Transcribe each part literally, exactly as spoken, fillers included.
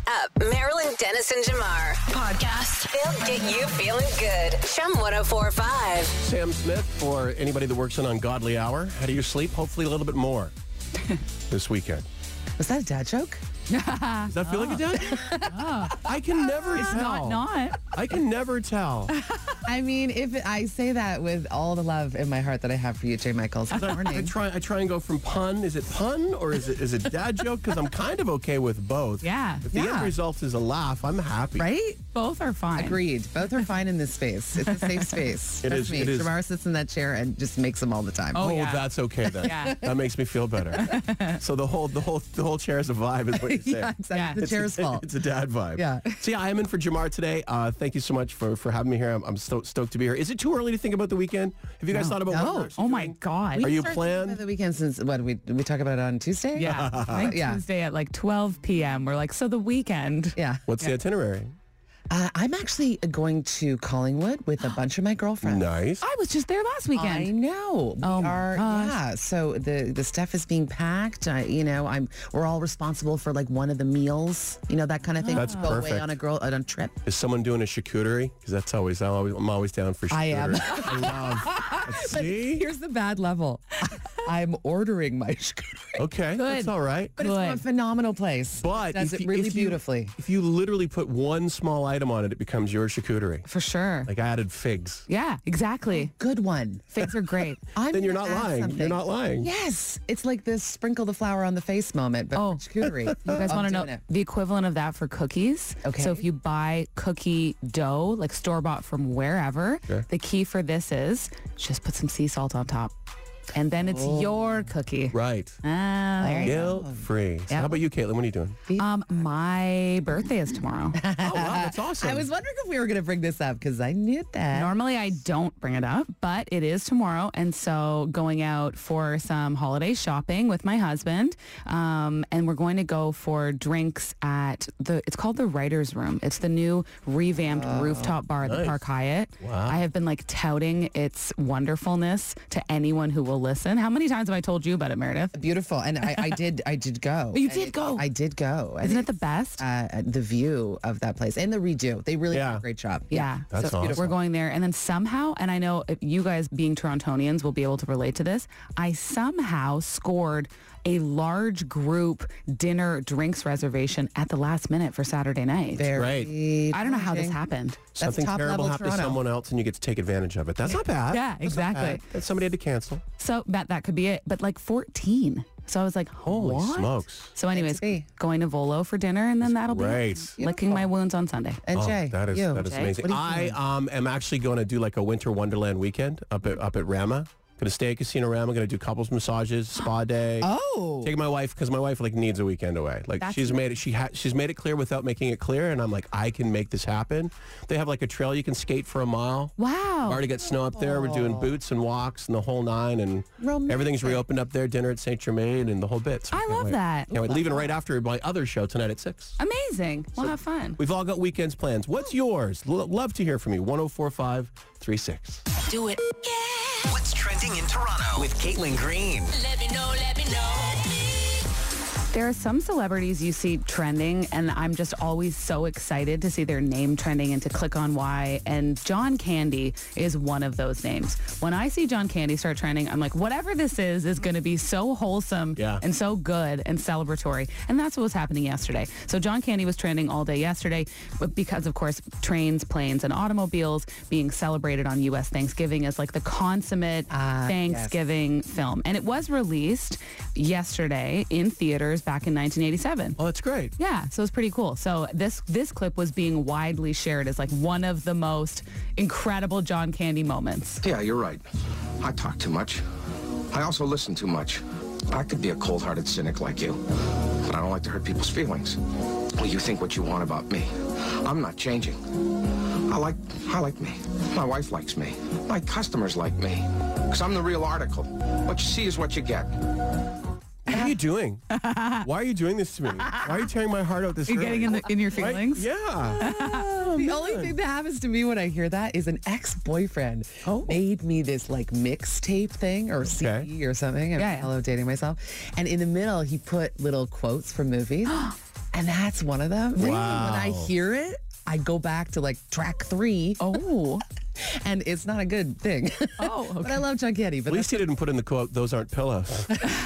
up Marilyn Dennis and Jamar podcast. They'll get you feeling good. Chum one oh four point five. Sam Smith, for anybody that works an ungodly hour. How do you sleep? Hopefully a little bit more this weekend. Was that a dad joke? Does that feel like a dad? Oh. I can never It's tell. not not. I can never tell. I mean, if it, I say that with all the love in my heart that I have for you, Jay Michaels. Good I morning. try. I try and go from pun. Is it pun or is it is it dad joke? Because I'm kind of okay with both. Yeah. If the Yeah. end result is a laugh, I'm happy. Right? Both are fine. Agreed. Both are fine in this space. It's a safe space. It Trust is- me. it is. Jamar sits in that chair and just makes them all the time. Oh, Oh, yeah. that's okay then. Yeah. That makes me feel better. So the whole the whole the whole chair is a vibe, is what you're saying. yeah, exactly. Yeah. The It's chair's a, fault. It's a dad vibe. Yeah. So yeah, I am in for Jamar today. Uh, thank you so much for, for having me here. I'm, I'm sto- stoked to be here. Is it too early to think about the weekend? Have you guys No. thought about No. what you're Oh my doing? God. Are you Started planned? thinking about the weekend since, what, we, we talk about it on Tuesday? Yeah. I think Yeah. Tuesday at like twelve p.m. We're like, so the weekend. Yeah. What's the itinerary? Uh, I'm actually going to Collingwood with a bunch of my girlfriends. Nice. I was just there last weekend. I know. We Oh my are, gosh. yeah. So the the stuff is being packed. I, you know, I'm we're all responsible for like one of the meals. You know, that kind of thing. That's Go away perfect. on a girl on a trip. Is someone doing a charcuterie? Because that's always, I'm always, I'm always down for charcuterie. I am. I love. See? Here's the bad level. I'm ordering my charcuterie. Okay, Good. that's all right. But it's from a Good. phenomenal place. But does if it you- really if you- beautifully. If you literally put one small item on it, it becomes your charcuterie. For sure. Like I added figs. Yeah, exactly. Good one. Figs are great. I'm Then you're gonna not add lying. something. You're not lying. Yes, it's like this sprinkle the flour on the face moment, but Oh. for charcuterie. You guys I'm want to know doing it. the equivalent of that for cookies? Okay. So if you buy cookie dough, like store-bought from wherever, Okay. the key for this is just put some sea salt on top. And then it's your cookie. Right. Ah, there you go. Guilt free. So Yeah. how about you, Caitlin? What are you doing? Um, my birthday is tomorrow. Oh, wow, that's awesome. I was wondering if we were going to bring this up because I knew that. Normally I don't bring it up, but it is tomorrow. And so going out for some holiday shopping with my husband. Um, and we're going to go for drinks at the, it's called the Writer's Room. It's the new revamped rooftop bar at the nice. Park Hyatt. Wow. I have been like touting its wonderfulness to anyone who will listen. How many times have I told you about it, Meredith? Beautiful, and I, I did. I did go. You And did it- go? I did go. And Isn't it the it's, best? Uh, the view of that place and the redo. They really Yeah. did a great job. Yeah, That's so awesome. we're going there, and then somehow, and I know if you guys being Torontonians will be able to relate to this. I somehow scored a large group dinner drinks reservation at the last minute for Saturday night. Very. I don't know how this promising. happened. Something top terrible level happened to Toronto. someone else and you get to take advantage of it. That's not bad. Yeah, That's not exactly. bad. And somebody had to cancel. So that that could be it, but like fourteen. So I was like, Holy what? smokes. So, anyways, be. going to Volo for dinner, and then that'll Great. be it. Licking my wounds on Sunday. And Oh, Jay, that is you. that is Jay, amazing. what are you I doing? um am actually going to do like a winter wonderland weekend up at up at Rama. Going to stay at Casino Rama. Going to do couples massages, spa day. Oh. Take my wife because my wife like needs a weekend away. Like That's she's nice. made it. She ha- she's made it clear without making it clear, and I'm like, I can make this happen. They have like a trail you can skate for a mile. Wow. Already got snow up there. We're doing boots and walks and the whole nine, and Romantic. everything's reopened up there. Dinner at Saint Germain and the whole bit. So I can't love wait. that. Can't wait. Leaving right after my other show tonight at six. Amazing. We'll have fun. We've all got weekends plans. What's yours? L- love to hear from you. one oh four five three six. Do it. What's trending in Toronto with Caitlin Green? Let me know, let me know. There are some celebrities you see trending, and I'm just always so excited to see their name trending and to click on why. And John Candy is one of those names. When I see John Candy start trending, I'm like, whatever this is, is going to be so wholesome Yeah. and so good and celebratory. And that's what was happening yesterday. So John Candy was trending all day yesterday but because, of course, trains, planes, and automobiles being celebrated on U S Thanksgiving as like the consummate Ah, Thanksgiving film. And it was released yesterday in theaters back in nineteen eighty-seven. Oh, that's great. Yeah, so it's pretty cool. So this this clip was being widely shared as like one of the most incredible John Candy moments. Yeah, you're right. I talk too much. I also listen too much. I could be a cold-hearted cynic like you, but I don't like to hurt people's feelings. Well, you think what you want about me. I'm not changing. I like, I like me. My wife likes me. My customers like me. Because I'm the real article. What you see is what you get. What are you doing? Why are you doing this to me? Why are you tearing my heart out this You're early? getting in the in your Right? feelings. Yeah. The only thing that happens to me when I hear that is an ex-boyfriend Oh. made me this like mixtape thing or C D Okay. or something. I'm Yeah, yeah. hello dating myself. And in the middle, he put little quotes from movies. And that's one of them. Wow. When I hear it, I go back to like track three. Oh. And it's not a good thing. Oh, okay. But I love John Candy. But At least he didn't put in the quote, those aren't pillows.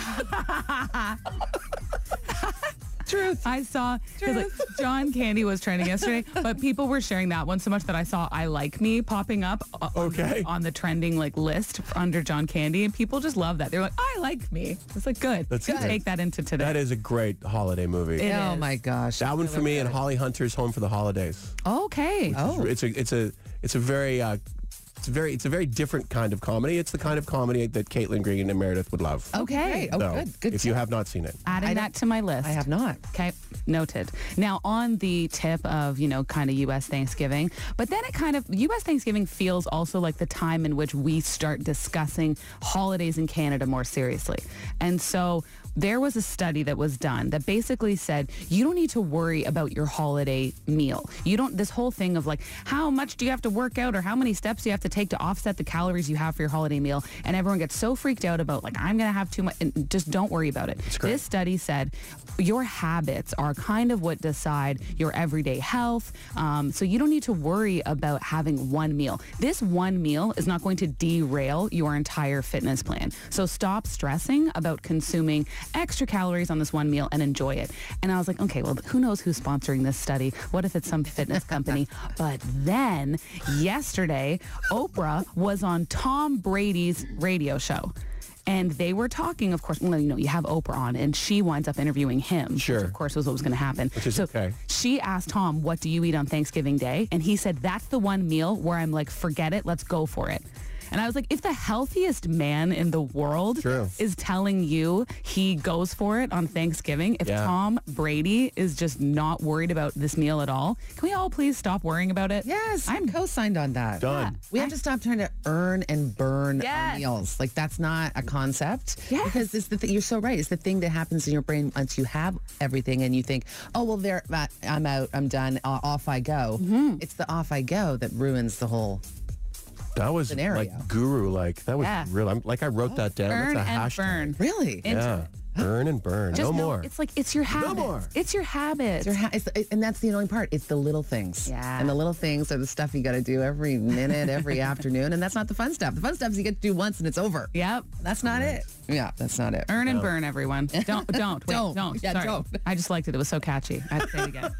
truth. I saw, because like, John Candy was trending yesterday, but people were sharing that one so much that I saw I Like Me popping up on, Okay. on the trending like list under John Candy, and people just love that. They're like, I like me. It's like, good. That's good. good. Take that into today. That is a great holiday movie. It oh is. my gosh. That one for me and Holly Hunter's Home for the Holidays. Okay. Oh. It's a it's a it's a very uh, it's a very it's a very different kind of comedy. It's the kind of comedy that Caitlin Green and Meredith would love. Okay. Oh, So, good. Good. if you tip. have not seen it. Adding I that don't- to my list. I have not. Okay, noted. Now, on the tip of, you know, kind of U S Thanksgiving, but then it kind of, U S Thanksgiving feels also like the time in which we start discussing holidays in Canada more seriously. And so there was a study that was done that basically said you don't need to worry about your holiday meal. You don't, this whole thing of like, how much do you have to work out or how many steps do you have to take to offset the calories you have for your holiday meal? And everyone gets so freaked out about like, I'm going to have too much. And just don't worry about it. great. This study said your habits are kind of what decide your everyday health. Um, so you don't need to worry about having one meal. This one meal is not going to derail your entire fitness plan. So stop stressing about consuming extra calories on this one meal and enjoy it. And I was like, okay, well, who knows who's sponsoring this study? What if it's some fitness company? But then yesterday, Oprah was on Tom Brady's radio show. And they were talking, of course, well, you know, you have Oprah on, and she winds up interviewing him. Sure. Which, of course, was what was going to happen. Which is so okay. she asked Tom, what do you eat on Thanksgiving Day? And he said, that's the one meal where I'm like, forget it, let's go for it. And I was like, if the healthiest man in the world True. is telling you he goes for it on Thanksgiving, if Yeah. Tom Brady is just not worried about this meal at all, can we all please stop worrying about it? Yes, I'm I'm co-signed on that. Done. We have to stop trying to earn and burn Yes. our meals. Like that's not a concept. Yes. Because it's the th- you're so right. It's the thing that happens in your brain once you have everything and you think, oh well, there, uh, I'm out, I'm done, uh, off I go. Mm-hmm. It's the off I go that ruins the whole. That was Scenario. like guru like. That was Yeah. real. I'm, like I wrote that down. Burn That's a and hashtag. burn. Really? And- Yeah. Burn and burn. Just no know more. It's like, it's your habit. more. It's your habit. It's your ha- it's, and that's the annoying part. It's the little things. Yeah. And the little things are the stuff you got to do every minute, every afternoon. And that's not the fun stuff. The fun stuff is you get to do once and it's over. Yep. That's not it. Yeah, that's not it. Earn and burn, everyone. Don't, don't, wait, Don't. don't. Yeah, Sorry. don't. I just liked it. It was so catchy. I have to say it again.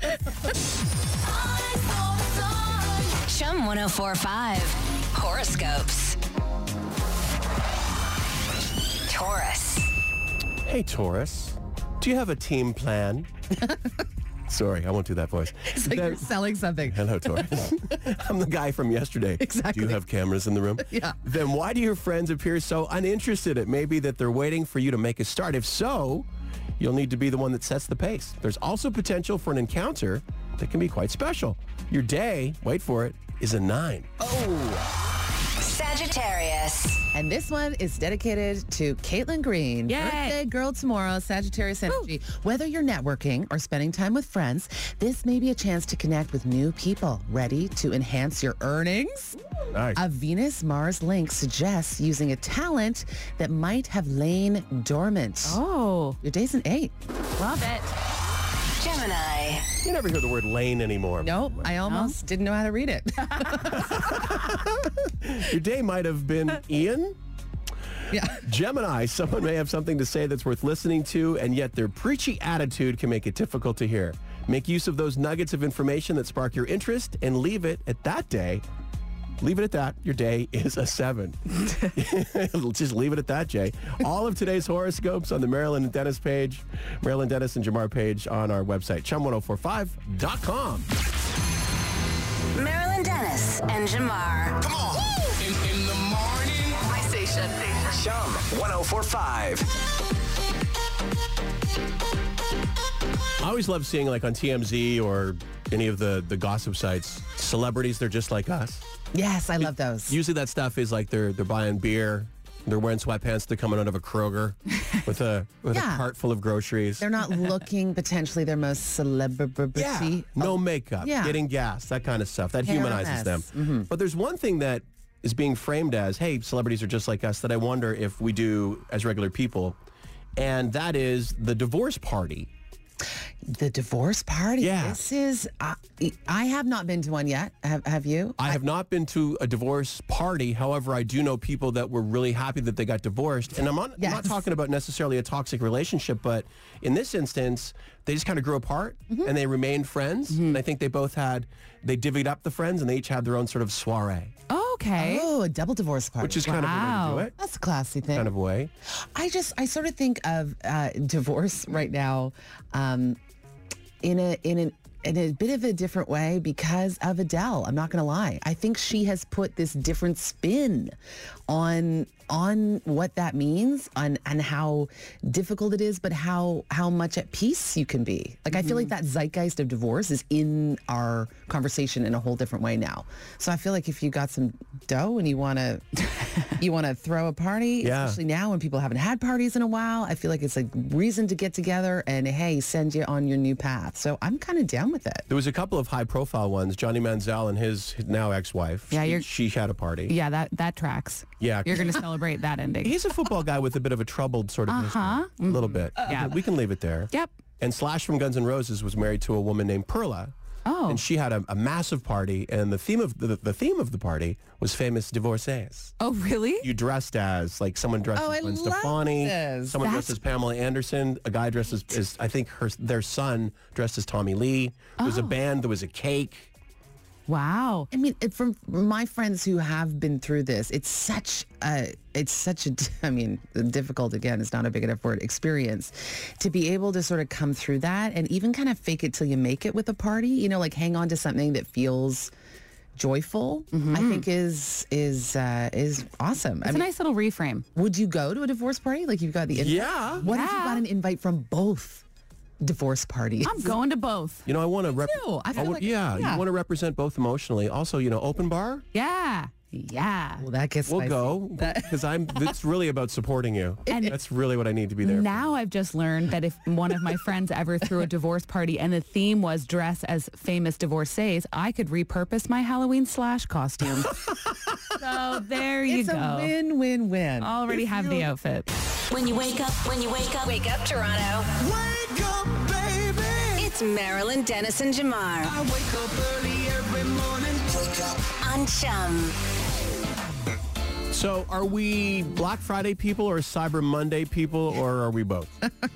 Chum one oh four point five. Horoscopes. Taurus. Hey, Taurus. Do you have a team plan? Sorry, I won't do that voice. It's like That- you're selling something. Hello, Taurus. I'm the guy from yesterday. Exactly. Do you have cameras in the room? Yeah. Then why do your friends appear so uninterested? It may be that they're waiting for you to make a start. If so, you'll need to be the one that sets the pace. There's also potential for an encounter that can be quite special. Your day, wait for it, is a nine. Sagittarius. And this one is dedicated to Caitlin Green. Yay. Birthday girl tomorrow, Sagittarius energy. Whether you're networking or spending time with friends, this may be a chance to connect with new people. Ready to enhance your earnings? Nice. A Venus-Mars link suggests using a talent that might have lain dormant. Oh, Your day's an eight. love it. Gemini. You never hear the word lane anymore. Nope, I almost didn't know how to read it. Your day might have been Ian. yeah. Gemini, someone may have something to say that's worth listening to, and yet their preachy attitude can make it difficult to hear. Make use of those nuggets of information that spark your interest and leave it at that day. Leave it at that. Your day is a seven. Just leave it at that, Jay. All of today's horoscopes on the Marilyn and Dennis page, Marilyn Dennis and Jamar page on our website, chum one oh four five dot com. Marilyn Dennis and Jamar. Come on. In, in the morning. My station. Chum one oh four point five. I always love seeing, like, on T M Z or any of the, the gossip sites, celebrities, they're just like us. Yes, I love those. Usually that stuff is like they're they're buying beer, they're wearing sweatpants, they're coming out of a Kroger with a with Yeah. a cart full of groceries. They're not looking potentially their most celebrity. yeah, no makeup, Yeah. getting gas, that kind of stuff. That Hair a humanizes them. mess. Mm-hmm. But there's one thing that is being framed as, hey, celebrities are just like us, that I wonder if we do as regular people, and that is the divorce party. The divorce party. Yeah. This is, uh, I have not been to one yet. Have, have you? I have not been to a divorce party. However, I do know people that were really happy that they got divorced. And I'm not, Yes. I'm not talking about necessarily a toxic relationship, but in this instance, they just kind of grew apart Mm-hmm. and they remained friends. And I think they both had, they divvied up the friends and they each had their own sort of soiree, Okay. Oh, a double divorce party. which is kind of a way to Wow. do it. That's a classy thing. Kind of a way. I just, I sort of think of uh, divorce right now um, in a in an in a bit of a different way because of Adele. I'm not going to lie. I think she has put this different spin on on what that means, on and how difficult it is, but how how much at peace you can be. Like I feel like that zeitgeist of divorce is in our conversation in a whole different way now. So I feel like if you got some dough and you want to you want to throw a party, Yeah. especially now when people haven't had parties in a while, I feel like it's a reason to get together and hey, send you on your new path. So I'm kind of down with it. There was a couple of high-profile ones. Johnny Manziel and his now ex-wife. Yeah, she, you're- she had a party. Yeah, that, that tracks. Yeah. You're going to celebrate that ending. He's a football guy with a bit of a troubled sort of Uh-huh. history. A little bit. Yeah. We can leave it there. Yep. And Slash from Guns N' Roses was married to a woman named Perla. Oh. And she had a, a massive party, and the theme of the, the theme of the party was famous divorcees. Oh, really? You dressed as like someone dressed Oh, as I Gwen love Stefani, this. someone That's- dressed as Pamela Anderson, a guy dressed as, as I think her their son dressed as Tommy Lee. There was a Oh. band, there was a cake. Wow. I mean, it, from my friends who have been through this, it's such a, it's such a, I mean, difficult, again, it's not a big enough word, experience to be able to sort of come through that and even kind of fake it till you make it with a party, you know, like hang on to something that feels joyful, I think is, is, uh, is awesome. I It's a mean, nice little reframe. would you go to a divorce party? Like you've got the, invite? Yeah. What if you Yeah. got an invite from both divorce parties? I'm going to both. You know, I want to rep- too. I feel wa- like- yeah, yeah. you want to represent both emotionally. Also, you know, open bar. Yeah. Yeah. Well, that gets We'll spicy. go because I'm. It's really about supporting you. And- That's really what I need to be there. for. Now I've just learned that if one of my friends ever threw a divorce party and the theme was dress as famous divorcees, I could repurpose my Halloween Slash costume. So there you It's go. a win-win-win. Already have the outfit. When you wake up, when you wake up, wake up Toronto. Wake up, baby. It's Marilyn Dennis and Jamar I wake up early every morning. Wake up. on Chum. So, are we Black Friday people or Cyber Monday people, or are we both?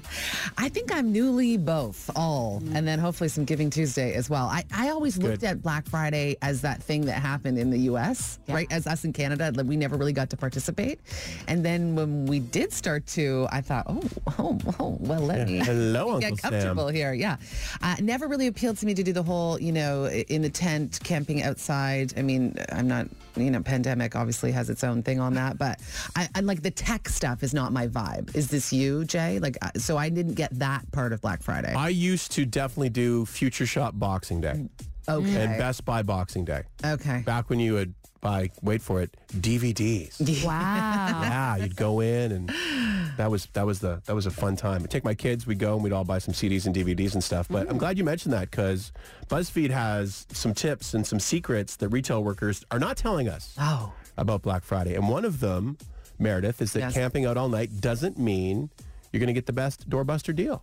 I think I'm newly both, all, and then hopefully some Giving Tuesday as well. I, I always looked Good. at Black Friday as that thing that happened in the U S, right? As us in Canada, like, we never really got to participate. And then when we did start to, I thought, oh, oh, oh well, let me Hello, get Uncle comfortable Sam. here. Yeah. Uh, never really appealed to me to do the whole, you know, i- in the tent, camping outside. I mean, I'm not, you know, pandemic obviously has its own thing on that, but I, I like the tech stuff is not my vibe. Is this you, Jay? Like, uh, so I didn't get that part of Black Friday. I used to definitely do Future Shop Boxing Day Okay. and Best Buy Boxing Day. Okay. Back when you would buy, wait for it, D V Ds. Wow. Yeah, you'd go in and that was that was the that was a fun time. I'd take my kids, we'd go and we'd all buy some C Ds and D V Ds and stuff. But I'm glad you mentioned that because BuzzFeed has some tips and some secrets that retail workers are not telling us Oh. about Black Friday. And one of them, Meredith, is that Yes. camping out all night doesn't mean you're going to get the best doorbuster deal.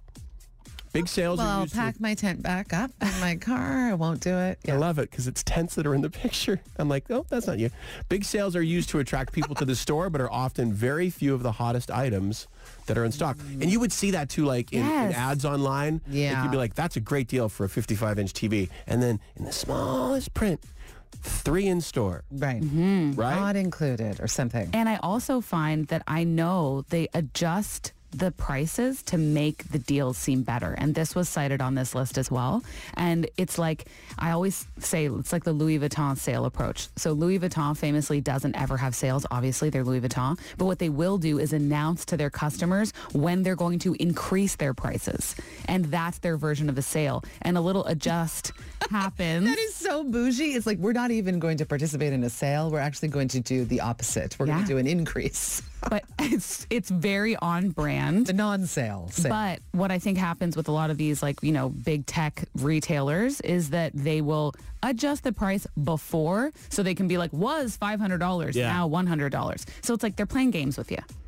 Big sales Well, are I'll used to- pack my tent back up in my car. I won't do it. I Yeah. love it because it's tents that are in the picture. I'm like, oh, that's not you. Big sales are used to attract people to the store, but are often very few of the hottest items that are in stock. And you would see that too, like in, in Yes. ads online. Like, Yeah. you'd be like, that's a great deal for a fifty-five inch T V. And then in the smallest print, three in store, Right. right? Not included or something. And I also find that I know they adjust the prices to make the deals seem better. And this was cited on this list as well. And it's like, I always say, it's like the Louis Vuitton sale approach. So Louis Vuitton famously doesn't ever have sales. Obviously, they're Louis Vuitton. But what they will do is announce to their customers when they're going to increase their prices. And that's their version of a sale. And a little adjust happens. That is so bougie. It's like we're not even going to participate in a sale. We're actually going to do the opposite. We're going Yeah. to do an increase. But it's it's very on brand. The non-sale sale. But what I think happens with a lot of these, like, you know, big tech retailers is that they will adjust the price before so they can be like, was five hundred dollars, Yeah. now one hundred dollars. So it's like they're playing games with you.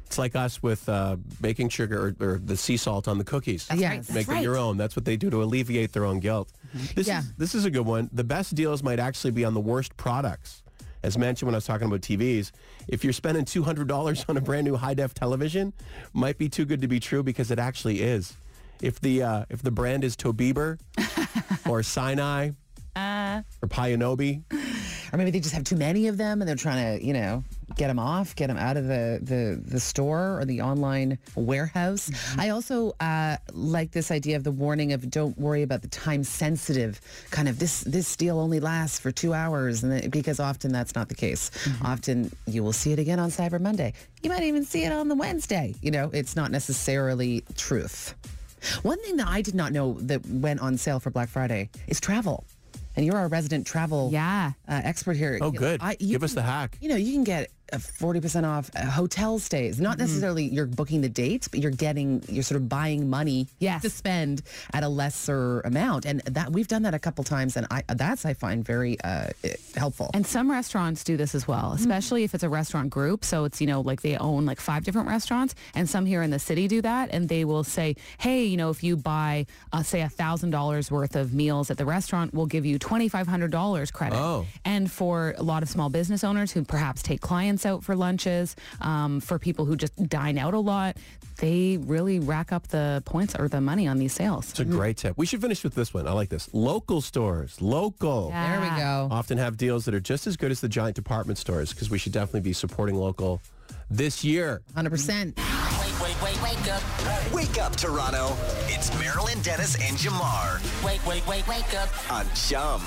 It's like us with uh, baking sugar or, or the sea salt on the cookies. Yes. Make it your own. That's what they do to alleviate their own guilt. This, Yeah. is, this is a good one. The best deals might actually be on the worst products. As mentioned when I was talking about T Vs, if you're spending two hundred dollars on a brand new high-def television, might be too good to be true because it actually is. If the uh, if the brand is Tobiber or Sinai Uh, or Pionobi, Or maybe they just have too many of them and they're trying to, you know, get them off, get them out of the, the, the store or the online warehouse. Mm-hmm. I also uh, like this idea of the warning of don't worry about the time sensitive kind of this this deal only lasts for two hours and then, because often that's not the case. Mm-hmm. Often you will see it again on Cyber Monday. You might even see it on the Wednesday. You know, it's not necessarily truth. One thing that I did not know that went on sale for Black Friday is travel. And you're our resident travel Yeah. uh, expert here. oh, good. I- you Give us can- the hack. You know, you can get a forty percent off uh, hotel stays. Not necessarily you're booking the dates, but you're getting, you're sort of buying money Yes. to spend at a lesser amount. And that we've done that a couple times, and I that's I find very uh, helpful. And some restaurants do this as well, especially if it's a restaurant group. So it's, you know, like they own like five different restaurants, and some here in the city do that. And they will say, hey, you know, if you buy, uh, say, one thousand dollars worth of meals at the restaurant, we'll give you twenty-five hundred dollars credit. Oh. And for a lot of small business owners who perhaps take clients out for lunches, um, for people who just dine out a lot, they really rack up the points or the money on these sales. It's a great tip. We should finish with this one. I like this. Local stores. Local. Yeah. there we go. Often have deals that are just as good as the giant department stores because we should definitely be supporting local this year. one hundred percent. Wake, wake, wake, wake up. Wake up, Toronto. It's Marilyn Dennis and Jamar. Wake, wake, wake, wake up. On Chum.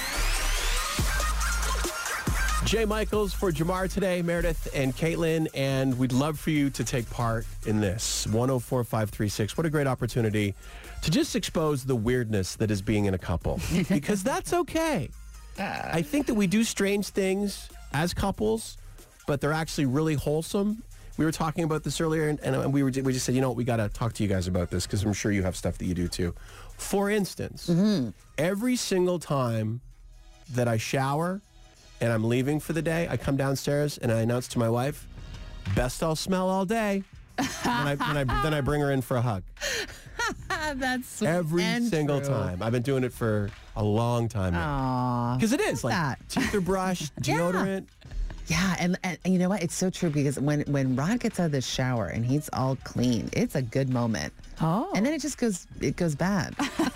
Jay Michaels for Jamar today, Meredith and Caitlin, and we'd love for you to take part in this. one oh four five three six. What a great opportunity to just expose the weirdness that is being in a couple, because that's okay. I think that we do strange things as couples, but they're actually really wholesome. We were talking about this earlier, and, and we were we just said, you know what, we got to talk to you guys about this because I'm sure you have stuff that you do too. For instance, every single time that I shower and I'm leaving for the day, I come downstairs and I announce to my wife, best I'll smell all day. and I, and I, then I bring her in for a hug. That's sweet Every and single true. time. I've been doing it for a long time now. Aw. Because it is like that. teeth are brushed, deodorant. Yeah, and, and, and you know what? It's so true because when, when Rod gets out of the shower and he's all clean, it's a good moment. Oh. And then it just goes it goes bad.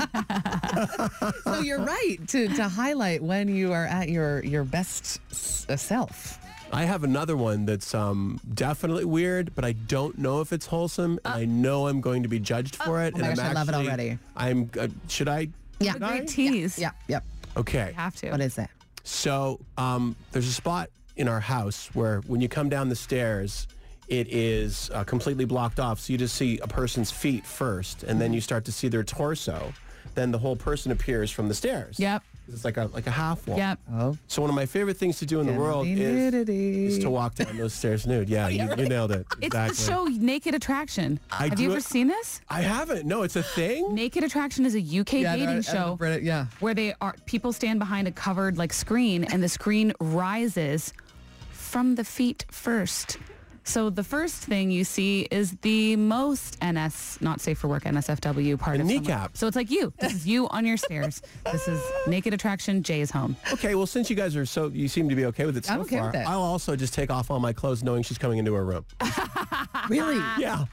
So you're right to, to highlight when you are at your your best s- uh, self. I have another one that's um, definitely weird, but I don't know if it's wholesome. and I know I'm going to be judged for it. Oh my and gosh, I'm I love it actually- already. I'm. Uh, should I? Yeah. Should I? Great tease. Yeah, yep. Okay. Have to. What is that? So um, there's a spot in our house where when you come down the stairs, it is uh, completely blocked off. So you just see a person's feet first, and then you start to see their torso. Then the whole person appears from the stairs. Yep. It's like a like a half wall. Yep. Oh. So one of my favorite things to do in the world is, Nudity. is to walk down those stairs nude. Yeah, you, you nailed it. It's exactly. the show Naked Attraction. I Have do you ever it- seen this? I haven't. No, it's a thing. Naked Attraction is a U K Yeah, no, dating I- I show read it, yeah. where they are people stand behind a covered like screen and the screen rises from the feet first. So the first thing you see is the most N S, not safe for work, N S F W part A of someone. kneecap. So it's like you. This is you on your stairs. This is Naked Attraction, Jay's home. Okay, well, since you guys are so, you seem to be okay with it so I'm okay far, with it. I'll also just take off all my clothes knowing she's coming into her room. Really? Yeah.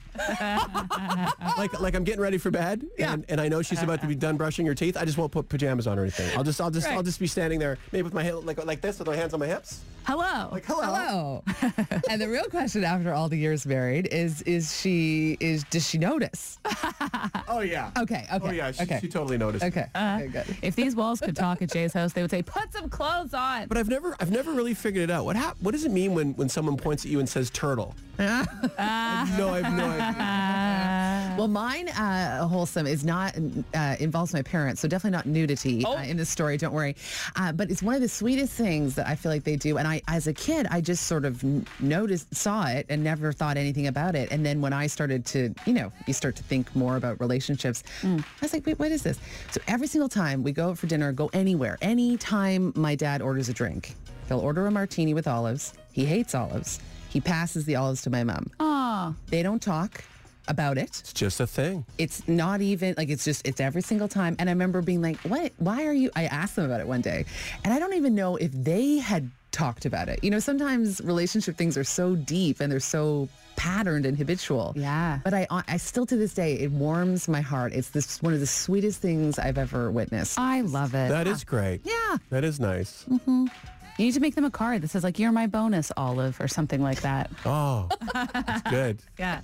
like like I'm getting ready for bed, Yeah. and, and I know she's about to be done brushing her teeth. I just won't put pajamas on or anything. I'll just I'll just I'll just be standing there, maybe with my hand like like this, with my hands on my hips. Hello. Like hello. Hello. And the real question after all the years married is is she is does she notice? Oh yeah. Okay, okay. Oh yeah. She, okay. she totally noticed. Okay. okay, good. If these walls could talk at Jay's house, they would say, put some clothes on. But I've never I've never really figured it out. What hap- What does it mean when when someone points at you and says turtle? I have no, I have no idea. Well, mine uh, wholesome is not uh, involves my parents, so definitely not nudity uh, in this story. Don't worry, uh, but it's one of the sweetest things that I feel like they do. And I, as a kid, I just sort of n- noticed, saw it, and never thought anything about it. And then when I started to, you know, you start to think more about relationships, I was like, wait, what is this? So every single time we go out for dinner, go anywhere, anytime my dad orders a drink, he'll order a martini with olives. He hates olives. He passes the olives to my mom. Oh. They don't talk about it. It's just a thing. It's not even like it's just it's every single time. And I remember being like, what? Why are you? I asked them about it one day, and I don't even know if they had talked about it. You know, sometimes relationship things are so deep and they're so patterned and habitual. Yeah. But I, I still to this day, it warms my heart. It's this one of the sweetest things I've ever witnessed. I love it. That is great. Yeah. That is nice. Mm-hmm. You need to make them a card that says like, you're my bonus, Olive, or something like that. Oh, that's good. Yeah.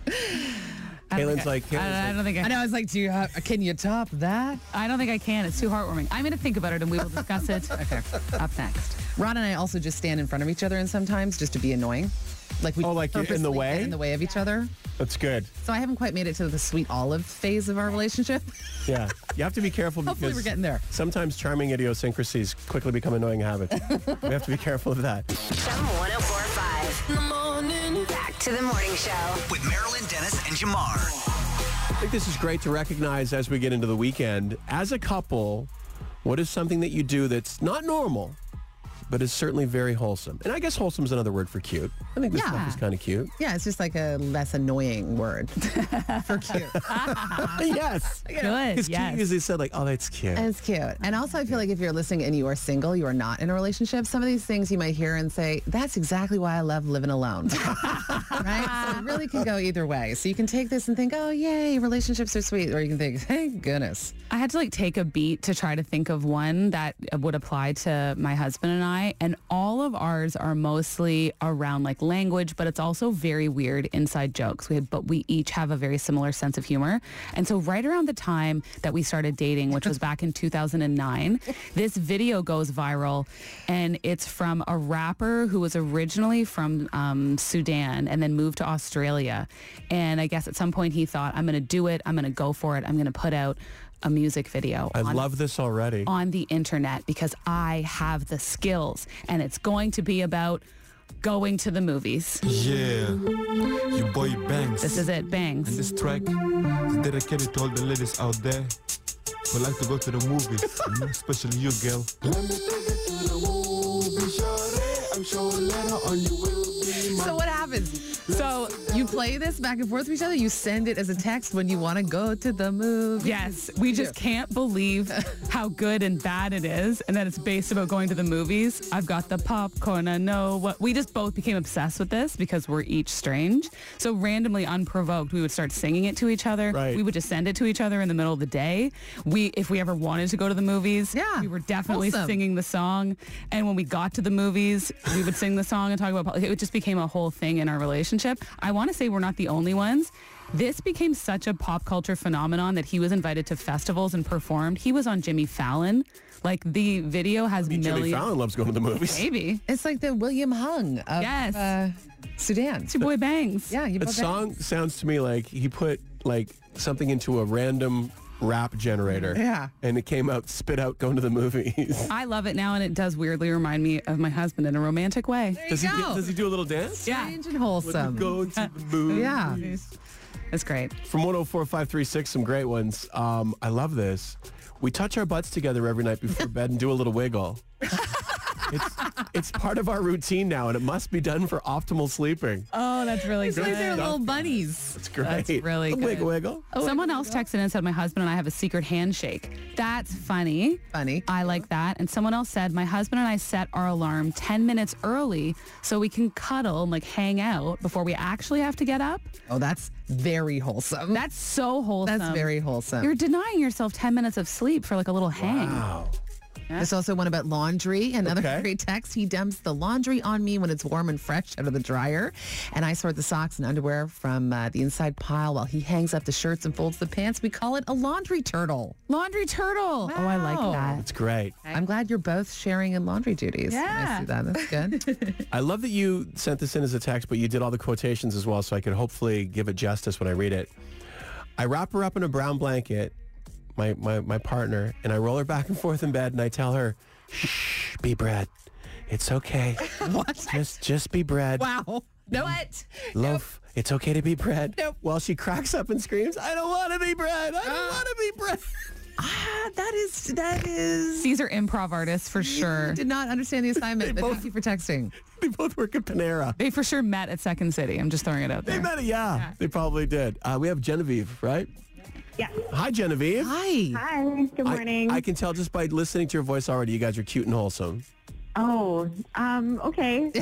Caitlin's like, Caitlin's I, I like, don't think I, I know. I was like, do you have, can you top that? I don't think I can. It's too heartwarming. I'm going to think about it and we will discuss it. Okay. Up next. Ron and I also just stand in front of each other and sometimes just to be annoying. Like we Oh, like you're in the purposely way? get in the way of each other. That's good. So I haven't quite made it to the sweet olive phase of our relationship. Yeah. You have to be careful because Hopefully we're getting there. sometimes charming idiosyncrasies quickly become annoying habits. We have to be careful of that. Chum one oh four point five. In the morning. Back to the morning show. With Marilyn Dennis and Jamar. I think this is great to recognize as we get into the weekend. As a couple, what is something that you do that's not normal, but is certainly very wholesome? And I guess wholesome is another word for cute. I think this Yeah. stuff is kind of cute. Yeah, it's just like a less annoying word for cute. Yes. Good. Because Yes. cute usually said like, oh, that's cute. And it's cute. And also, I feel like if you're listening and you are single, you are not in a relationship, some of these things you might hear and say, that's exactly why I love living alone. Right? So it really can go either way. So you can take this and think, oh, yay, relationships are sweet. Or you can think, thank goodness. I had to like take a beat to try to think of one that would apply to my husband and I. And all of ours are mostly around like language, but it's also very weird inside jokes. We had, but we each have a very similar sense of humor. And so right around the time that we started dating, which was back in two thousand nine, this video goes viral, and it's from a rapper who was originally from um, Sudan and then moved to Australia. And I guess at some point he thought, I'm going to do it. I'm going to go for it. I'm going to put out a music video. I on, love this already. on the internet because I have the skills, and it's going to be about going to the movies. Yeah, your boy Banks. This is it, And Bangs. this track is dedicated to all the ladies out there who like to go to the movies, mm, especially you, girl. Let me take it to the movie, shawty. I'm sure later on you will be my... So what happens? So you play this back and forth with each other? You send it as a text when you want to go to the movie? Yes, we just can't believe how good and bad it is, and that it's based about going to the movies. I've got the popcorn, I know what. We just both became obsessed with this because we're each strange. So randomly, unprovoked, we would start singing it to each other. Right. We would just send it to each other in the middle of the day. We, if we ever wanted to go to the movies, Yeah, we were definitely wholesome. singing the song. And when we got to the movies, we would sing the song and talk about politics. It just became a whole thing in our relationship. I want to say we're not the only ones. This became such a pop culture phenomenon that he was invited to festivals and performed. He was on Jimmy Fallon. Like, the video has Jimmy millions. Fallon loves going to the movies. Maybe. It's like the William Hung of Yes. uh, Sudan. It's your boy Bangs. Yeah, you That both song sounds to me like he put like something into a random rap generator. Yeah. And it came out, spit out, going to the movies. I love it now, and it does weirdly remind me of my husband in a romantic way. There you Does he, go. do, does he do a little dance? Yeah. Strange and When wholesome. we go to the movies. Yeah. It's great. From one oh four five three six, some great ones. Um, I love this. We touch our butts together every night before bed and do a little wiggle. It's, it's part of our routine now, and it must be done for optimal sleeping. Oh, that's really It's like they're little bunnies. It's great. That's really a good. Wiggle, wiggle. Someone else texted and said, my husband and I have a secret handshake. That's funny. Funny. I like that. And someone else said, my husband and I set our alarm ten minutes early so we can cuddle and like hang out before we actually have to get up. Oh, that's very wholesome. That's so wholesome. That's very wholesome. You're denying yourself ten minutes of sleep for like a little hang. Wow. There's also one about laundry. Another Okay. great text. He dumps the laundry on me when it's warm and fresh out of the dryer. And I sort the socks and underwear from uh, the inside pile while he hangs up the shirts and folds the pants. We call it a laundry turtle. Laundry turtle. Oh, I like Wow. that. It's great. I'm glad you're both sharing in laundry duties. Yeah. I see that. That's good. I love that you sent this in as a text, but you did all the quotations as well, so I could hopefully give it justice when I read it. I wrap her up in a brown blanket, my, my, my partner, and I roll her back and forth in bed, and I tell her, shh, be bread. It's okay. What? Just just be bread. Wow. No. What? Loaf, it's okay to be bread. Nope. While she cracks up and screams, I don't want to be bread. I don't want to be bread. Ah, that is, that is. These are improv artists for sure. Did not understand the assignment, but both- thank you for texting. They both work at Panera. They for sure met at Second City. I'm just throwing it out They there. met it, yeah. They probably did. Uh, we have Genevieve, right? Yeah. Hi, Genevieve. Hi. Hi. Good I- morning. I, can tell just by listening to your voice already, you guys are cute and wholesome. oh, um, okay.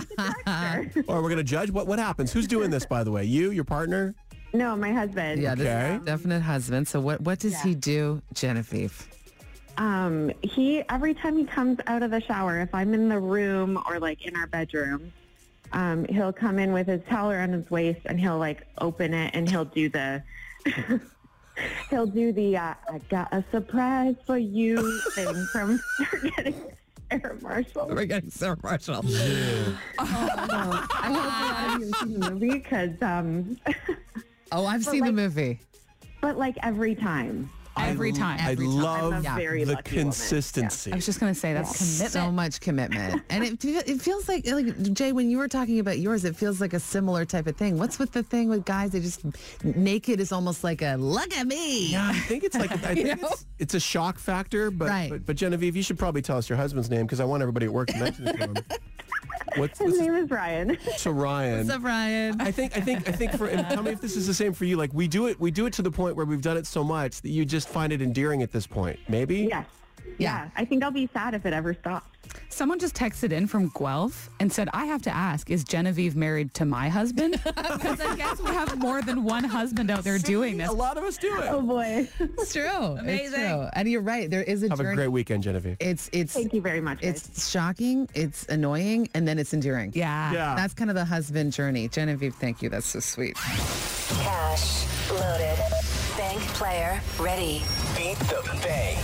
Or we're going to judge. What what happens? Who's doing this, by the way? You, your partner? No, my husband. Yeah, this Okay. is a definite husband. So what, what does he do, Genevieve? Um, he every time he comes out of the shower, if I'm in the room or like in our bedroom, um, he'll come in with his towel around his waist and he'll like open it and he'll do the he'll do the uh, I got a surprise for you thing from Getting Sarah Marshall. We're getting Sarah Marshall. I hope a lot of you have seen the movie because, um, Oh, I've seen the movie. but like every time. Every time. I Every time. love I'm a very the lucky woman. consistency. I was just going to say that's commitment. So much commitment. And it, fe- it feels like, like, Jay, when you were talking about yours, it feels like a similar type of thing. What's with the thing with guys? They just, naked is almost like a, look at me. Yeah, I think it's like I think You know? it's, it's a shock factor, but, Right. but but Genevieve, you should probably tell us your husband's name because I want everybody at work to mention it to him. What's His this name is Ryan. so Ryan? What's up, Ryan? I think I think I think for and tell me if this is the same for you. Like we do it we do it to the point where we've done it so much that you just find it endearing at this point. Maybe? Yes. Yeah. I think I'll be sad if it ever stops. Someone just texted in from Guelph and said, I have to ask, is Genevieve married to my husband? Because I guess we have more than one husband out there doing this. A lot of us do it. Oh boy. It's true. It's Amazing. true. And you're right. There is a Have journey. a great weekend, Genevieve. It's, it's, Thank you very much. guys. it's shocking. It's annoying. And then it's endearing. Yeah. Yeah. That's kind of the husband journey. Genevieve, thank you. That's so sweet. Cash loaded. Bank player ready. Beat the bank.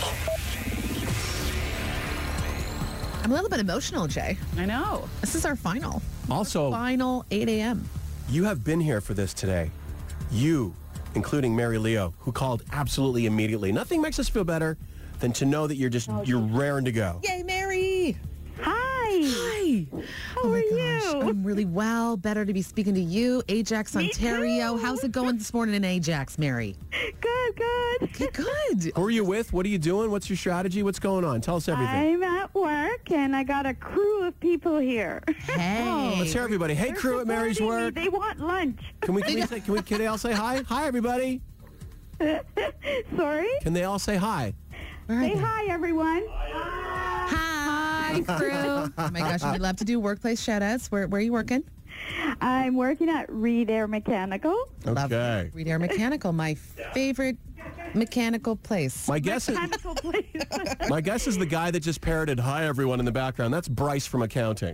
I'm a little bit emotional, Jay. I know. This is our final. Also, Final eight a.m. you have been here for this today. You, including Mary Leo, who called absolutely immediately. Nothing makes us feel better than to know that you're just you're raring to go. Yay, Mary. Hi. Hi. How oh my are gosh. you? I'm really well. Better to be speaking to you. Ajax, Me Ontario. too. How's it going this morning in Ajax, Mary? Good, good. Okay, good. Who are you with? What are you doing? What's your strategy? What's going on? Tell us everything. I'm at work and I got a crew of people here. Hey. Let's hear everybody. Hey, They're crew at Mary's supporting me. work. They want lunch. Can we, can we, say, can we, can they all say hi? Hi, everybody. Sorry? Can they all say hi? Say hi, everyone. Hi, crew. Oh my gosh, we love to do workplace shout outs. Where, where are you working? I'm working at Reed Air Mechanical. Love Okay. Reed Air Mechanical, my favorite mechanical place. My guess is Mechanical place. my guess is the guy that just parroted "Hi everyone" in the background. That's Bryce from accounting.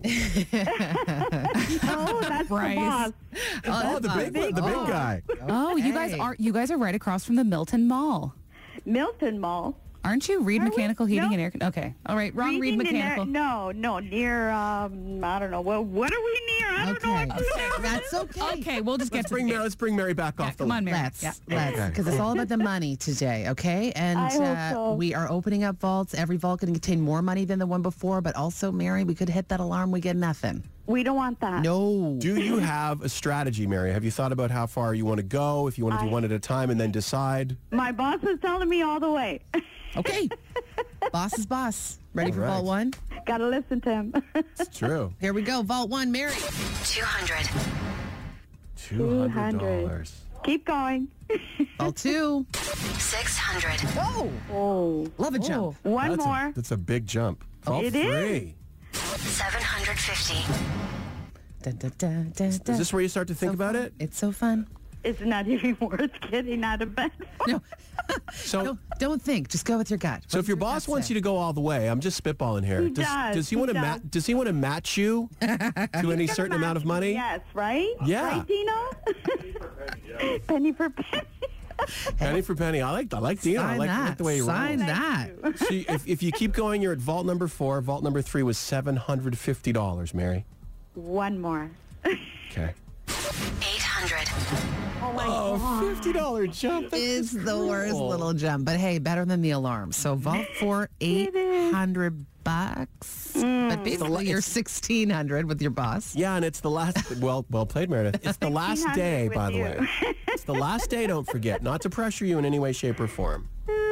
Oh, that's Bryce. the boss. Oh, the big one, the big Oh. guy. Oh, you guys Okay. are you guys are right across from the Milton Mall. Milton Mall. Aren't you? Reed Are we? Mechanical Heating No. and Air. Con- Okay. All right. Wrong. Reed Reading in Mechanical. there- No, no, near, um, I don't know. Well, what are we near? I don't know Okay. what to do. That's okay. Okay, we'll just get Let's to bring the Mary, let's bring Mary back Yeah, off the come on, Mary. Let's, Yeah. let's, because it's all about the money today, okay? And I hope uh, so. we are opening up vaults. Every vault can contain more money than the one before, but also, Mary, we could hit that alarm, we get nothing. We don't want that. No. Do you have a strategy, Mary? Have you thought about how far you want to go? If you want to do I- one at a time and then decide? My boss is telling me all the way. Okay. Boss is boss. Ready for All right. vault one? Gotta listen to him. It's true. Here we go. Vault one, Mary. two hundred. Two hundred dollars. Keep going. Vault two. six hundred. Oh, Oh. love a jump. One That's more. A, that's a big jump. Vault It is. three. seven hundred fifty. Dun, dun, dun, dun, Is dun. this where you start to think So about fun. it? It's so fun. It's not even worth getting out of bed. No, So, don't, don't think. Just go with your gut. so if your boss wants you to go all the way, I'm just spitballing here. He does, does, he he want to does. ma- does he want to match you to any certain amount of money? Yes, right? Yeah. Right, Dino? Penny for penny. Penny for penny. I like I like Dino. I Sign like, I that. like the way he Sign rolls. that. See, if, if you keep going, you're at vault number four. Vault number three was seven hundred fifty dollars, Mary. One more. Okay. eight hundred. Oh, my Oh, fifty dollars jump. Is the worst little jump, but hey, better than the alarm. So vault four, eight hundred bucks. But basically, you're sixteen hundred with your boss. Yeah, and it's the last. Well, well played, Meredith. It's the last day, with by the you. way. It's the last day. Don't forget, not to pressure you in any way, shape, or form. Oh,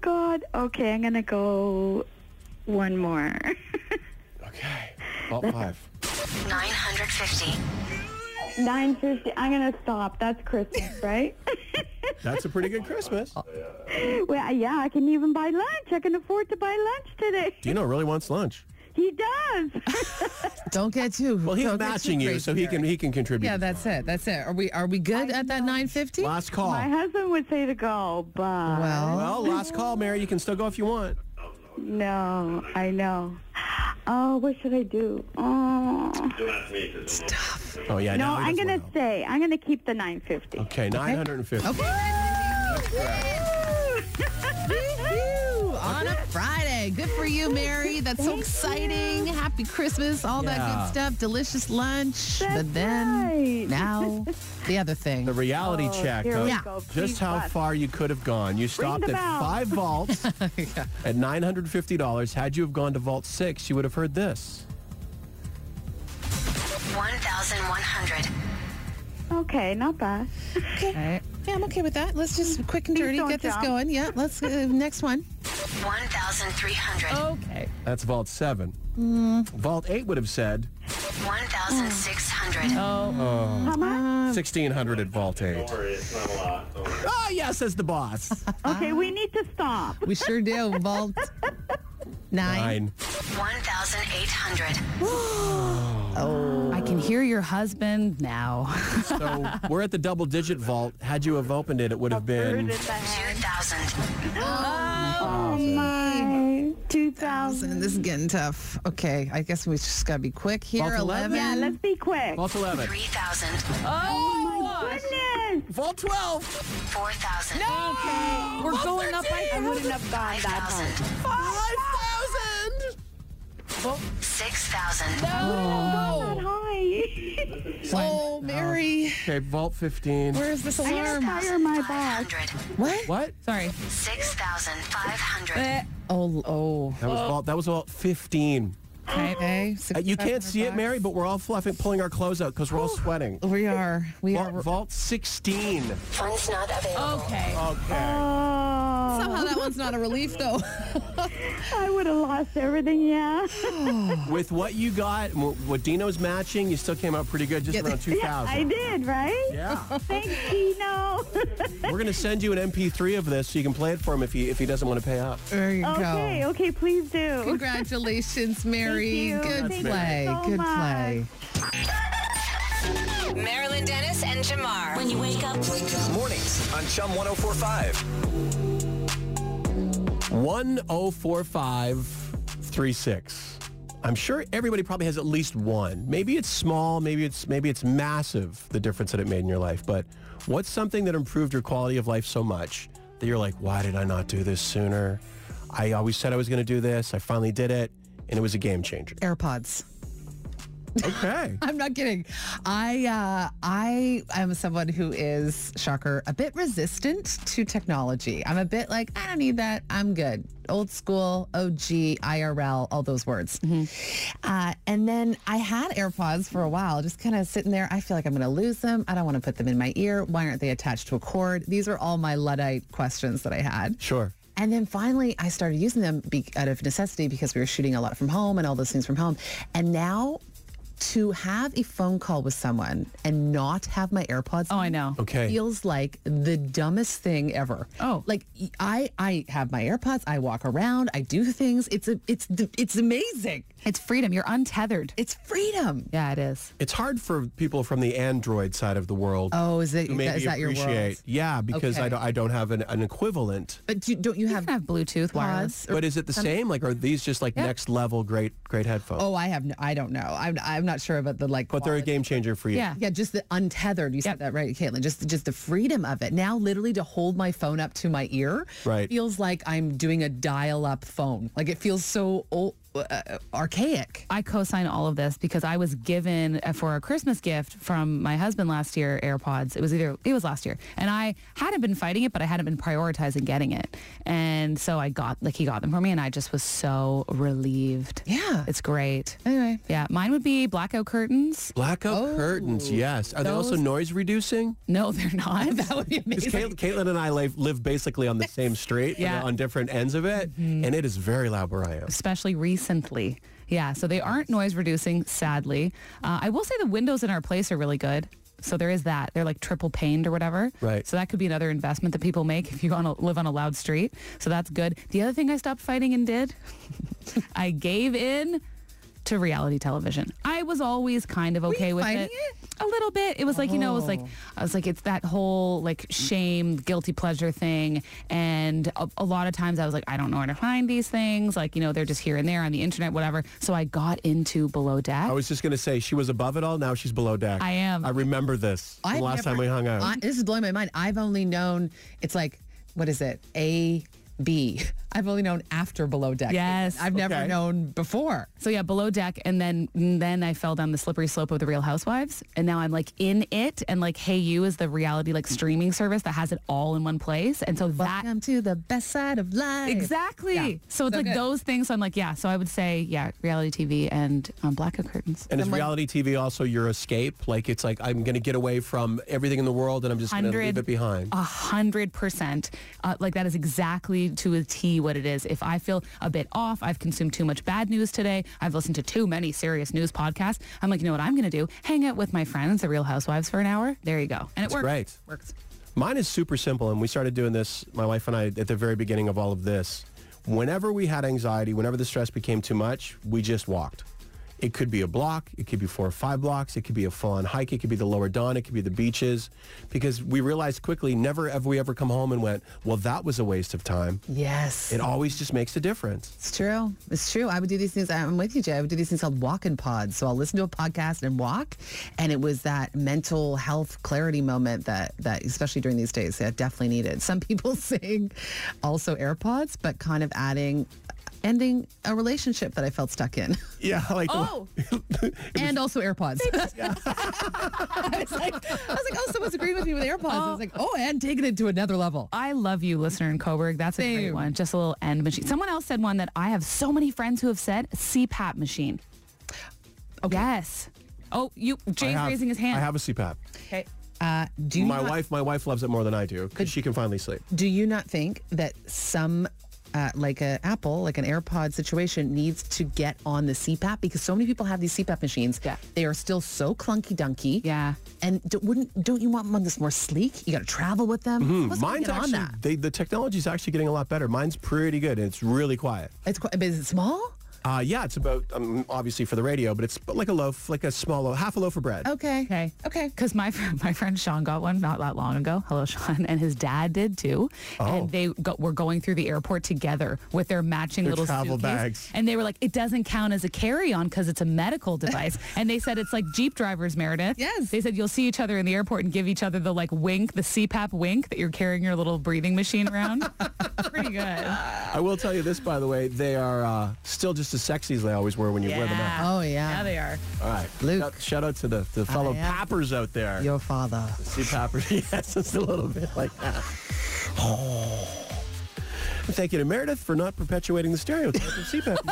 God. Okay, I'm going to go one more. Okay. Vault five. nine hundred fifty. nine fifty. I'm going to stop. That's Christmas, right? That's a pretty good Christmas. Well, yeah, I can even buy lunch. I can afford to buy lunch today. Dino really wants lunch. He does. Don't get too. Well, he's don't get too matching you, crazy so he here. can he can contribute. Yeah, that's it. That's it. Are we are we good at that nine fifty? Last call. My husband would say to go, but Well, Well, last call, Mary. You can still go if you want. no, I know. Oh, what should I do? Oh, stuff. Oh yeah. no, now he I'm doesn't gonna wanna stay. I'm gonna keep the nine fifty. go. Okay, nine hundred fifty. Okay. Woo-hoo. On a Friday. Good for you, Mary. That's so exciting. Happy Christmas, all that Yeah. good stuff. Delicious lunch. That's but then right. now the other thing. The reality Oh, check here of we go. just Please how bust. far you could have gone. You stopped the at bell. five vaults at nine hundred fifty dollars. Had you have gone to vault six, you would have heard this. one thousand one hundred. Okay, not bad. Okay. Yeah, I'm okay with that. Let's just quick and Please dirty don't get this jump. going. Yeah, let's uh, next one. one thousand three hundred. Okay. That's vault seven. Vault eight would have said one thousand six hundred. How much? sixteen hundred at vault eight. Oh, yes, says the boss. Okay, we need to stop. We sure do. Vault nine. Nine. one thousand eight hundred. I can hear your husband now. So we're at the double digit vault. Had you have opened it, it would have Bird in been the hand. two thousand. Oh my, two thousand. This is getting tough. Okay, I guess we just gotta be quick here. Vault eleven? Yeah, let's be quick. vault eleven. three thousand. Oh my goodness. Vault twelve. four thousand. Okay, we're going up. I, I wouldn't have gone five that thousand. high. five thousand. six thousand. That high. Oh, Mary. Okay, vault fifteen. Where is this I gotta alarm? fire my boss. five hundred. What? What? Sorry. six thousand five hundred. Oh, oh. That was vault. That was vault fifteen. Okay. Uh, you can't see it, Mary, bucks. but we're all fluffing, pulling our clothes out because we're all sweating. We are. We Vault, are. vault sixteen. Funds not available. Okay. Okay. Oh, Somehow that one's not a relief, though. I would have lost everything. Yeah. With what you got, and what Dino's matching, you still came out pretty good, just Yeah. around two Yeah, I thousand. did, right? Yeah. Thanks, Tino. We're going to send you an M P three of this so you can play it for him if he, if he doesn't want to pay up. There you Okay, go. okay, please do. Congratulations, Mary. Thank you. Good Thank you play. so Good much. play. Marilyn Dennis and Jamar. When you wake up. Mornings on Chum one oh four point five. one oh four five three six. I'm sure everybody probably has at least one. Maybe it's small, maybe it's maybe it's massive, the difference that it made in your life. But what's something that improved your quality of life so much that you're like, why did I not do this sooner? I always said I was going to do this. I finally did it, and it was a game changer. AirPods. Okay. I'm not kidding. I uh, I am someone who is, shocker, a bit resistant to technology. I'm a bit like, I don't need that. I'm good. Old school, O G, I R L, all those words. Uh, and then I had AirPods for a while, just kind of sitting there. I feel like I'm going to lose them. I don't want to put them in my ear. Why aren't they attached to a cord? These are all my Luddite questions that I had. Sure. And then finally, I started using them be- out of necessity because we were shooting a lot from home and all those things from home. And now to have a phone call with someone and not have my AirPods Oh, I know. Okay. feels like the dumbest thing ever. Oh. Like I I have my AirPods, I walk around, I do things. It's a it's it's amazing. It's freedom. You're untethered. It's freedom. Yeah, it is. It's hard for people from the Android side of the world Oh, is it who maybe is that your appreciate. world? Yeah, because I Okay. don't I don't have an, an equivalent. But do, don't you You have can have Bluetooth wireless. Or But is it the same? Like, are these just like Yeah. next level great great headphones? Oh, I have no, I don't know. I'm I'm not sure about the like but they're a quality. game changer for you. Yeah. Yeah, just the untethered. You said Yep. that right, Caitlin. Just just the freedom of it. Now, literally, to hold my phone up to my ear Right. feels like I'm doing a dial-up phone. Like it feels so old, uh, archaic. I co-sign all of this because I was given uh, for a Christmas gift from my husband last year AirPods. It was either it was last year, and I hadn't been fighting it, but I hadn't been prioritizing getting it, and so I got like he got them for me, and I just was so relieved. Yeah, it's great. Anyway, yeah, mine would be blackout curtains. Blackout Oh. curtains, yes. Are they also noise reducing? No, they're not. That would be Because amazing. Caitlin, Caitlin and I live, live basically on the same street, Yeah. but on different ends of it, and it is very loud where I am. Especially recently. Yeah, so they aren't noise reducing, sadly. Uh, I will say the windows in our place are really good. So there is that. They're like triple paned or whatever. Right. So that could be another investment that people make if you want to live on a loud street. So that's good. The other thing I stopped fighting and did, I gave in to reality television. I was always kind of okay with fighting it. it? A little bit. It was like, you know, it was like, Oh. I was like, it's that whole like shame, guilty pleasure thing. And a, a lot of times I was like, I don't know where to find these things. Like, you know, they're just here and there on the internet, whatever. So I got into Below Deck. I was just going to say, she was above it all, now she's below deck. I am. I remember this from I've the last never- time we hung out. I, this is blowing my mind. I've only known, it's like, what is it? A, B. I've only known after Below Deck. Yes. I've never Okay. known before. So yeah, Below Deck, and then then I fell down the slippery slope of The Real Housewives, and now I'm like in it, and like Hey You is the reality like streaming service that has it all in one place, and so that Welcome to the best side of life. exactly. Yeah. So it's So like good. those things. So I'm like, yeah. So I would say, yeah, reality T V and um, blackout curtains. and is I'm like- reality T V also your escape? Like, it's like, I'm going to get away from everything in the world and I'm just going to leave it behind. A hundred percent. Uh, Like that is exactly to a T what it is. If I feel a bit off, I've consumed too much bad news today, I've listened to too many serious news podcasts, I'm like, you know what I'm going to do? Hang out with my friends, the Real Housewives, for an hour. There you go. And it That's works. great. Works. Mine is super simple, and we started doing this, my wife and I, at the very beginning of all of this. Whenever we had anxiety, whenever the stress became too much, we just walked. It could be a block, it could be four or five blocks, it could be a full-on hike, it could be the Lower Don, it could be the beaches, because we realized quickly, never have we ever come home and went, well, that was a waste of time. Yes. It always just makes a difference. It's true. It's true. I would do these things. I'm with you, Jay. I would do these things called walk-in pods. So I'll listen to a podcast and walk. And it was that mental health clarity moment that, that especially during these days, that definitely needed. Some people saying also AirPods, but kind of adding, ending a relationship that I felt stuck in. Yeah, like Oh, And also AirPods. I, was like, I was like, oh, someone's agreeing with me with AirPods. I was like, oh, and taking it to another level. I love you, listener in Coburg. That's a great Same. one. Just a little end machine. Someone else said one that I have so many friends who have said, C PAP machine. Okay. Yes. Oh, you, I Jay's have- raising his hand. I have a C PAP. Okay. Uh, do you My not, wife, my wife loves it more than I do because she can finally sleep. Do you not think that some, uh, like a Apple, like an AirPod situation, needs to get on the C PAP? Because so many people have these C PAP machines. Yeah. They are still so clunky dunky. Yeah. And do, wouldn't don't you want one that's more sleek? You got to travel with them. Hmm, What's gonna mine's get on actually, that? they, the technology's actually getting a lot better. Mine's pretty good, and it's really quiet. It's quite, but is it small? Uh, yeah, it's about, um, obviously for the radio, but it's like a loaf, like a small loaf, half a loaf of bread. Okay. Okay. Okay. Because my fr- my friend Sean got one not that long ago. Hello, Sean. And his dad did too. Oh. And they go, were going through the airport together with their matching Their little travel suitcase. bags. And they were like, it doesn't count as a carry-on because it's a medical device. And they said it's like Jeep drivers, Meredith. Yes. They said you'll see each other in the airport and give each other the like wink, the C PAP wink that you're carrying your little breathing machine around. Pretty good. I will tell you this, by the way, they are uh, still just as sexy as they always were when you wear them out. Oh yeah. Yeah, they are. All right. Luke. Shout, shout out to the, the fellow yeah. pappers out there. Your father. See pappers. Yes, it's a little bit like that. Oh. Thank you to Meredith for not perpetuating the stereotype of C PAP.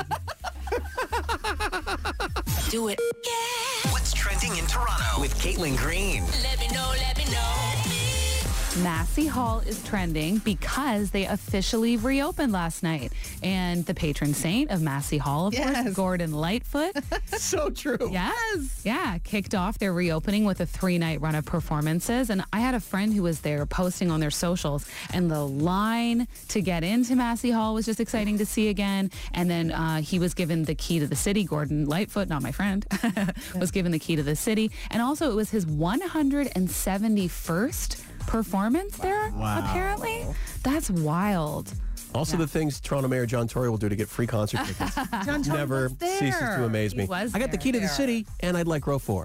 Do it. Yeah. What's trending in Toronto with Caitlin Green? Let me know, let me know. Massey Hall is trending because they officially reopened last night. And the patron saint of Massey Hall, of Yes. course, Gordon Lightfoot. So true. Yes. Yeah. Kicked off their reopening with a three-night run of performances. And I had a friend who was there posting on their socials, and the line to get into Massey Hall was just exciting to see again. And then uh, he was given the key to the city. Gordon Lightfoot, not my friend, was given the key to the city. And also it was his one hundred seventy-first performance there, Wow. apparently. That's wild. Also, Yeah. the things Toronto Mayor John Tory will do to get free concert tickets John Tory never was there. ceases to amaze me. He was I got the there. key to the city, and I'd like row four.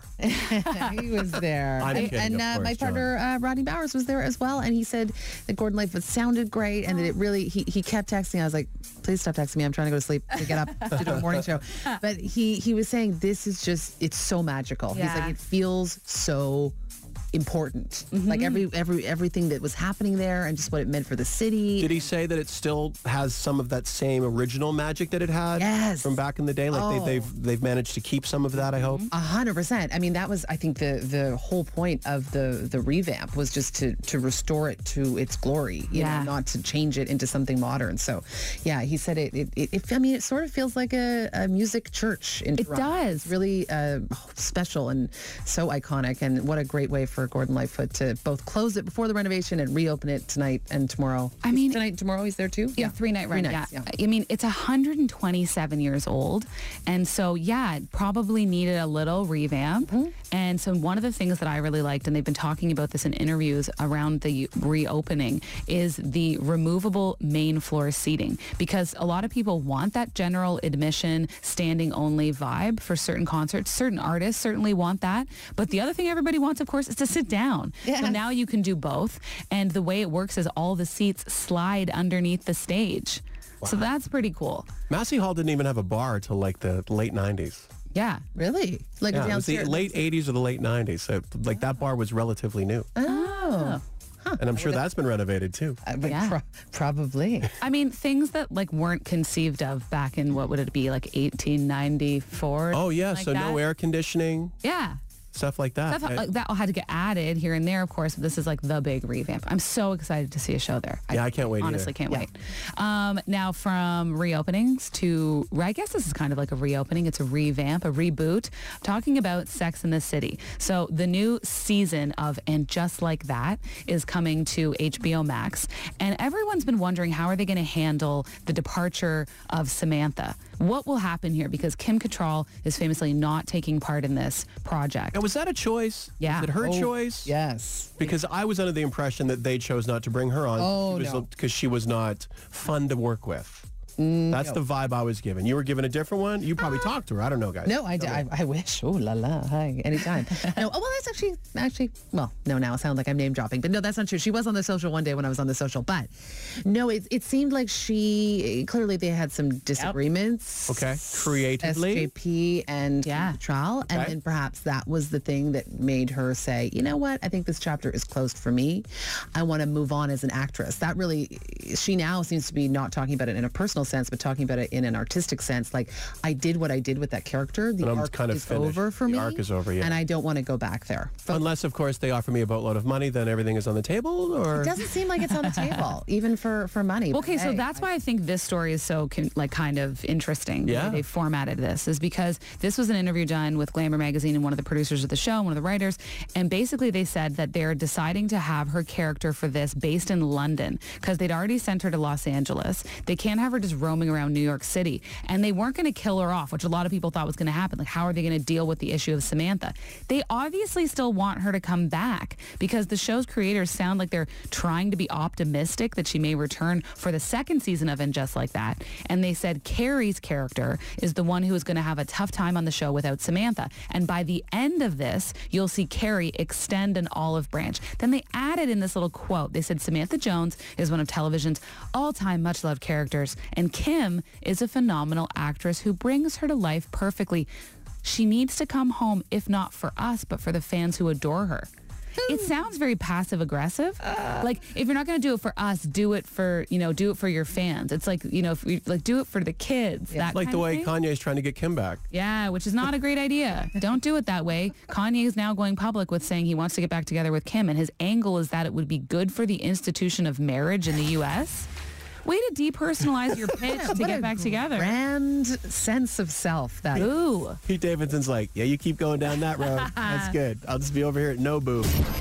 He was there. I'm and kidding, and of uh, course, my partner, uh, Rodney Bowers, was there as well. And he said that Gordon Lightfoot sounded great and that it really, he, he kept texting. I was like, please stop texting me. I'm trying to go to sleep to get up to do a morning show. But he, he was saying, this is just, it's so magical. Yeah. He's like, it feels so important. Like every every everything that was happening there and just what it meant for the city. Did he say that it still has some of that same original magic that it had Yes. from back in the day? Like Oh. they, they've they've managed to keep some of that, I hope. A hundred percent. I mean, that was, I think, the the whole point of the the revamp was just to to restore it to its glory, you Yeah. know, not to change it into something modern. So, yeah, he said it. It, it, it I mean, it sort of feels like a, a music church in It Toronto. does. It's really uh, special and so iconic. And what a great way for Gordon Lightfoot to both close it before the renovation and reopen it tonight and tomorrow. I mean- tonight, and tomorrow he's there too. Yeah, three night run. nights, yeah. I mean, it's one hundred twenty-seven years old. And so, yeah, it probably needed a little revamp. Mm-hmm. And so one of the things that I really liked, and they've been talking about this in interviews around the reopening, is the removable main floor seating. Because a lot of people want that general admission, standing only vibe for certain concerts. Certain artists certainly want that. But the other thing everybody wants, of course, is to sit down. Yeah. So now you can do both. And the way it works is all the seats slide underneath the stage. So that's pretty cool. Massey Hall didn't even have a bar till like the late nineties. Yeah. Really? Like Yeah, it was the downstairs. late eighties or the late nineties. So like that bar was relatively new. Oh. And I'm sure that's been renovated too. Uh, but Yeah. pro- probably. I mean, things that like weren't conceived of back in, what would it be, like eighteen ninety-four? Oh yeah, like so that? no air conditioning, Yeah. stuff like that. Stuff right? like that all had to get added here and there, of course, but this is like the big revamp. I'm so excited to see a show there. Yeah, I can't wait Honestly, either. can't Yeah. wait. Um, now, from reopenings to, I guess this is kind of like a reopening. It's a revamp, a reboot. Talking about Sex and the City. So the new season of And Just Like That is coming to H B O Max. And everyone's been wondering, how are they going to handle the departure of Samantha? What will happen here? Because Kim Cattrall is famously not taking part in this project. And was that a choice? Yeah. Was it her Oh, choice? Yes. Because I was under the impression that they chose not to bring her on. Oh, Because no. she was not fun to work with. That's the vibe I was given. You were given a different one? You probably talked to her. I don't know, guys. No, I, d- I, I wish. Oh, la la. Hi, anytime. no, oh, well, that's actually, actually, well, no, now it sounds like I'm name dropping. But no, that's not true. She was on the social one day when I was on the social. But no, it, it seemed like she, clearly they had some disagreements. Okay. Creatively? S J P and Yeah. Kim Cattrall. And Okay. then perhaps that was the thing that made her say, you know what? I think this chapter is closed for me. I want to move on as an actress. That really, she now seems to be not talking about it in a personal sense, but talking about it in an artistic sense. Like, I did what I did with that character. The And I'm arc kind of is finished. over for The me. arc is over, yeah. And I don't want to go back there. But Unless, of course, they offer me a boatload of money, then everything is on the table, or... it doesn't seem like it's on the table, even for, for money. But Okay, so hey, that's why I think this story is so con- like kind of interesting. The Yeah. way they formatted this is because this was an interview done with Glamour magazine and one of the producers of the show, one of the writers, and basically they said that they're deciding to have her character for this based in London because they'd already sent her to Los Angeles. They can't have her just roaming around New York City, and they weren't going to kill her off, which a lot of people thought was going to happen. Like, how are they going to deal with the issue of Samantha? They obviously still want her to come back because the show's creators sound like they're trying to be optimistic that she may return for the second season of And Just Like That. And they said Carrie's character is the one who is going to have a tough time on the show without Samantha. And by the end of this, you'll see Carrie extend an olive branch. Then they added in this little quote. They said Samantha Jones is one of television's all-time much-loved characters, and Kim is a phenomenal actress who brings her to life perfectly. She needs to come home, if not for us, but for the fans who adore her. It sounds very passive aggressive. Like, if you're not going to do it for us, do it for, you know, do it for your fans. It's like, you know, if we, like, do it for the kids. That like kind the of way thing. Kanye's trying to get Kim back. Yeah, which is not a great idea. Don't do it that way. Kanye is now going public with saying he wants to get back together with Kim, and his angle is that it would be good for the institution of marriage in the U S Way to depersonalize your pitch to what get a back together. grand sense of self. That Ooh. Pete Davidson's like, yeah, you keep going down that road. That's good. I'll just be over here at Nobu.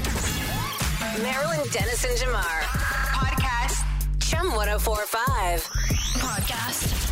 Marilyn Dennis and Jamar. Podcast. Chum ten forty-five. Podcast.